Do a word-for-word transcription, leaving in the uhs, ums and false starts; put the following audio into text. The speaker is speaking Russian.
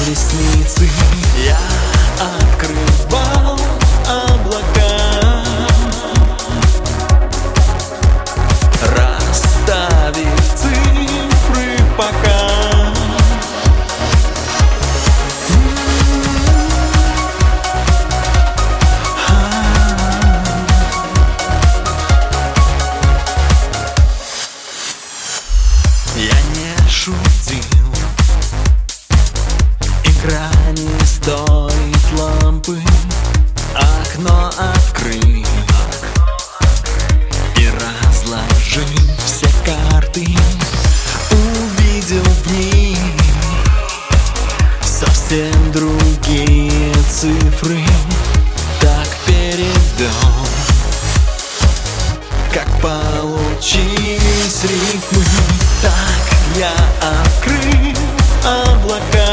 ресницы. Я открывал облака, расставив цифры пока. Я не шутил, игра не стоит лампы. Окно открыть и разложив все карты, увидел в них совсем другие цифры. Так перевел, как получились рифмы. Так я открыл облака,